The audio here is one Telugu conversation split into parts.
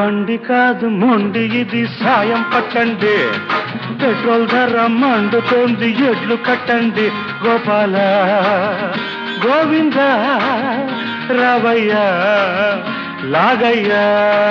బండి కాదు మొండి ఇది సాయం పట్టండి, పెట్రోల్ ధర మండుతోంది ఎడ్లు కట్టండి. గోపాల గోవింద రావయ్య లాగయ్యా.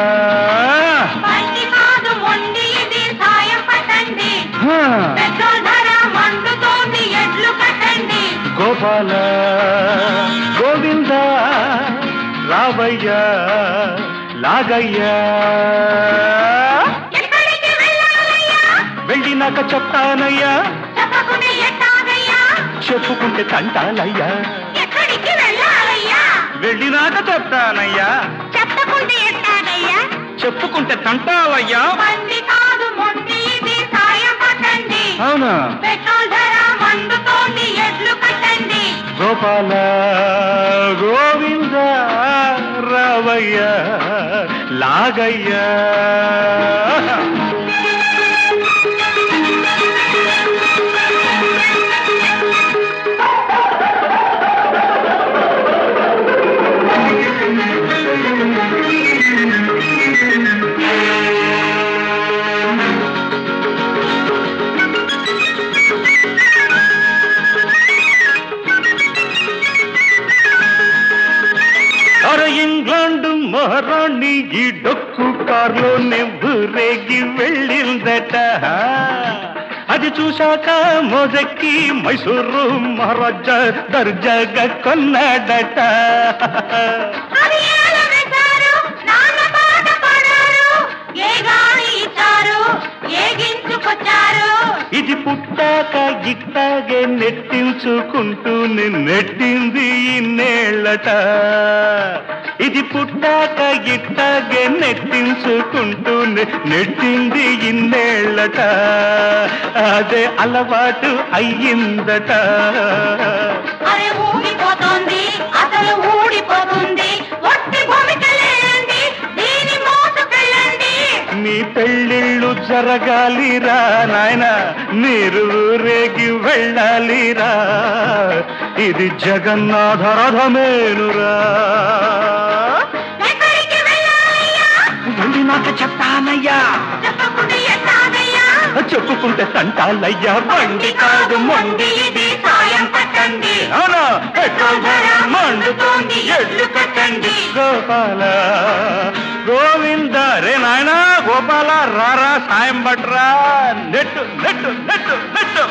బండి కాదు మొండి ఇది సాయం పట్టండి, పెట్రోల్ ధర మండుతోంది ఎడ్లు కట్టండి. గోపాల గోవింద రావయ్య లాగయ్యా. ఎక్కడికి వెళ్ళాలయ్యా? వెళ్ళినాక చెప్తానయ్యా. చెప్పకుంటే ఎట్టాగయ్యా? చెప్పుకుంటే తంటాలయ్యా. ఎక్కడికి వెళ్ళాలయ్యా? వెళ్ళినాక చెప్తానయ్యా. చెప్పకుంటే ఎట్టాగయ్యా? చెప్పుకుంటే తంటాలయ్యా. బండి కాదు మొండి ఇది సాయం పట్టండి, అవునా? పెట్రోల్ ధర మండుతోంది ఎడ్లు కట్టండి. గోపాల గోవింద రావయ్య లాగయ్యా. ఇంగ్లాండ్ మహారాణి ఈ డొక్కు కారులోనే ఊరేగి వెళ్ళిందట. అది చూశాక మోజెక్కి మైసూరు మహారాజా దర్జాగా కొన్నాడట. అది ఏలవేశారు, నాన్న పాట పాడారు, ఏ గాలి ఇచ్చారు, ఏగించుకొచ్చారు. ఇది పుట్టాక ఇట్టాగే నెట్టించుకుంటూనే నెట్టింది ఇన్నేళ్ళట. ఇది పుట్టాక ఇట్టాగే నెట్టించుకుంటూనే నెట్టింది ఇన్నేళ్ళట. అదే అలవాటు అయ్యిందట. అరే ఊడిపోతోంది, అసలు ఊడిపోతుంది, ఒట్టి భూమికెళ్ళండి, దీని మోసుకెళ్ళండి. మీ పెళ్ళిళ్ళు జరగాలిరా నాయన, మీరు ఊరేగి వెళ్ళాలిరా. ఇది జగన్నాథ రథమేనురా. ఎక్కడికి వెళ్ళాలయ్యా? వెళ్ళినాక చెప్తానయ్యా. చెప్పకుంటే ఎట్టాగయ్యా? చెప్పుకుంటే తంటాలయ్యా. బండి కాదు మొండి ఇది సాయం పట్టండి, అవునా? పెట్రోల్ ధర మండుతోంది ఎడ్లు కట్టండి. గోపాల గోవింద రే నాయనా. గోపాల రారా సాయం పట్రా. నెట్టు నెట్టు నెట్టు నెట్టు.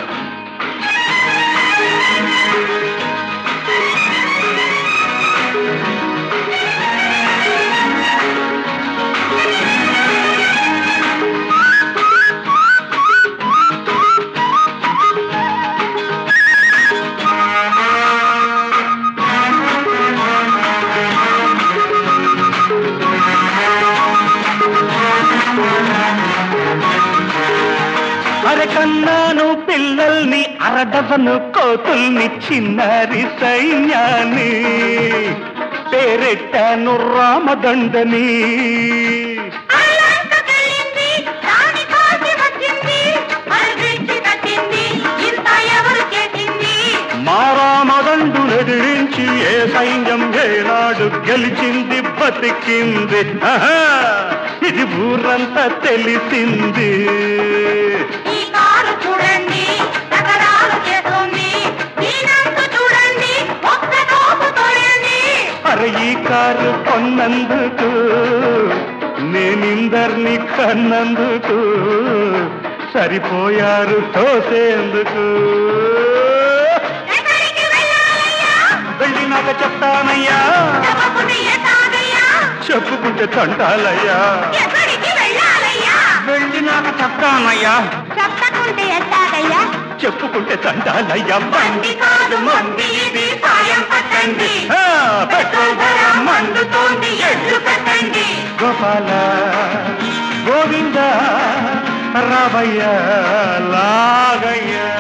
అరే కన్నాను పిల్లల్ని అరడవను కోతుల్ని చిన్నారి సైన్యాన్ని పేరెట్టాను రామదండని. అల్లంతకెళ్ళింది, రాణి కాసి వచ్చింది, మరి బ్రిడ్జి కట్టింది, ఇంత ఎవరు చేసింది? మా రామదండు ఎదిరించి ఏ సైన్యం ఏనాడు గెలిచింది బతికింది. ఇది ఊరంతా తెలిసింది. ఈ కారు చూడండి, నగరాలు చేస్తుంది, దీనంతా చూడండి, ఒక్క తోపు తోయండి. అరే ఈ కారు కొన్నందుకు నేనిందర్ని కన్నందుకు సరిపోయారు తోసేందుకు. ఎక్కడికి వెళ్ళాలయ్యా? వెళ్ళినాక చెప్తానయ్యా. చెప్పకుంటే ఎట్టాగయ్యా? చెప్పుకుంటే తంటాలయ్యా. ఎక్కడికి వెళ్ళాలయ్యా? వెళ్ళినాక చెప్తానయ్యా. చెప్పకుంటే ఎట్టాగయ్యా? చెప్పుకుంటే తంటాలయ్యా. బండి కాదు మొండి ఇది సాయం పట్టండి, పెట్రోల్ ధర మండుతోంది ఎడ్లు కట్టండి. గోపాల గోవింద రావయ్య లాగయ్య.